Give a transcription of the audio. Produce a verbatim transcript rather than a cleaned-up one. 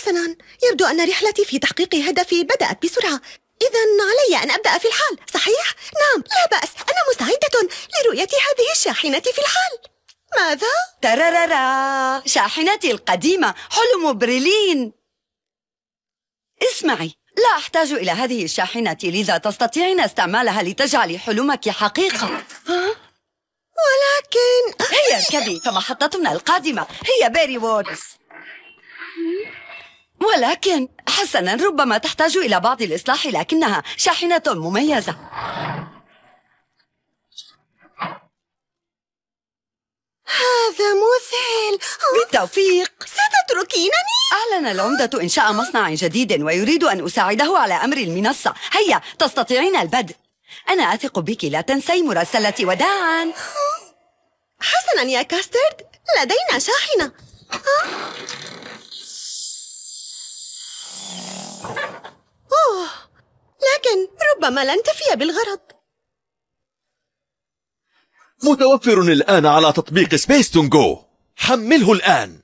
حسناً، يبدو أن رحلتي في تحقيق هدفي بدأت بسرعة. إذن علي أن أبدأ في الحال، صحيح؟ نعم، لا بأس، أنا مستعدة لرؤية هذه الشاحنة في الحال. ماذا؟ ترارارا، شاحنتي القديمة، حلم برلين. اسمعي، لا أحتاج إلى هذه الشاحنة، لذا تستطيعين استعمالها لتجعلي حلمك حقيقة. ها؟ ولكن هيا اركبي، فمحطتنا القادمة هي بيري وودز. ولكن حسناً، ربما تحتاج إلى بعض الإصلاح، لكنها شاحنة مميزة. هذا مذهل. بالتوفيق. ستتركينني؟ أعلن العمدة إنشاء مصنع جديد ويريد أن أساعده على أمر المنصة. هيا تستطيعين البدء. أنا أثق بك، لا تنسي مراسلتي. وداعاً. حسناً يا كاسترد، لدينا شاحنة. أوه، لكن ربما لن تفي بالغرض. متوفر الآن على تطبيق سبيس تونجو، حمله الآن.